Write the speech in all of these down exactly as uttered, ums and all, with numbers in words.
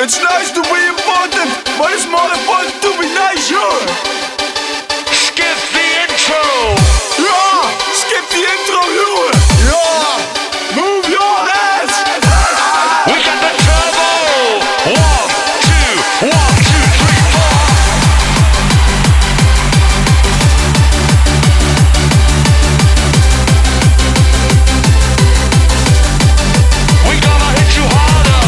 It's nice to be important, but it's more important to be nice, sure. Skip the intro. Ja, skip the intro, jongen. Ja, move your hands. We got the turbo. One, two, one, two, three, four. We gonna hit you harder.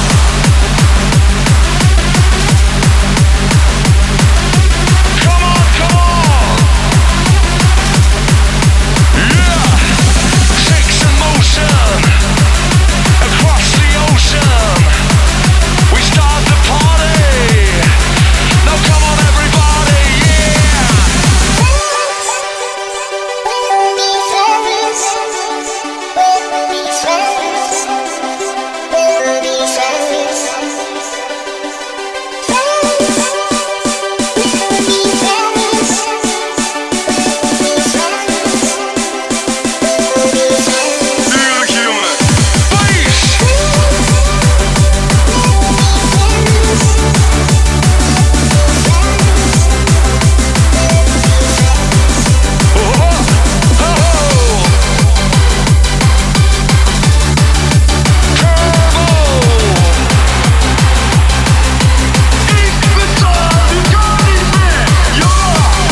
Come on, come on. Yeah. Shakes in motion across the ocean. We start the party. Now come on, everybody, yeah. Tuurlijk, jongen. Bass. Oh, oh. Turbo. Ik betaal die kan niet meer. Ja.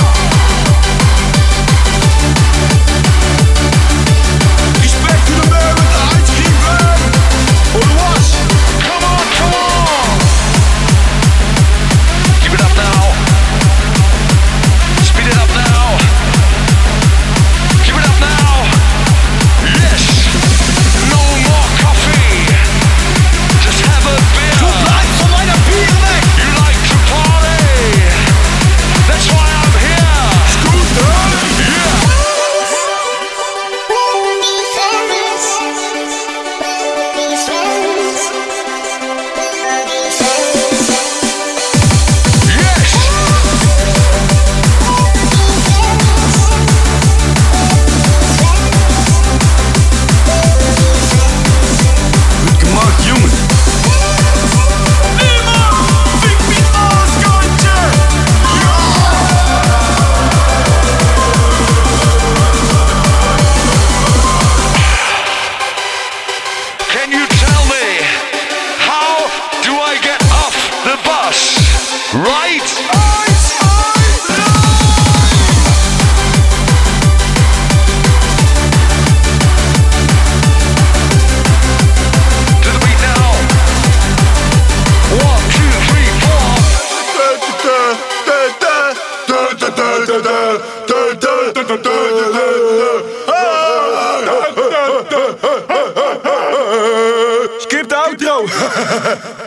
Respect to the man with the ice cream van. Or was. Come on, come on. Keep it up now. Speed it up now. Keep it up now. Yes. No more coffee. Just have a beer. Blijf van mij naar bier weg. You like to party. That's why I'm here. Scooter. Yeah. Yes. Goed gemaakt, jongen. Niemand vindt mijn maaskantje. Can you tell me how do I get off the bus? Right? Ice, ice, To the beat now. One, two, three, four. Skip de outro.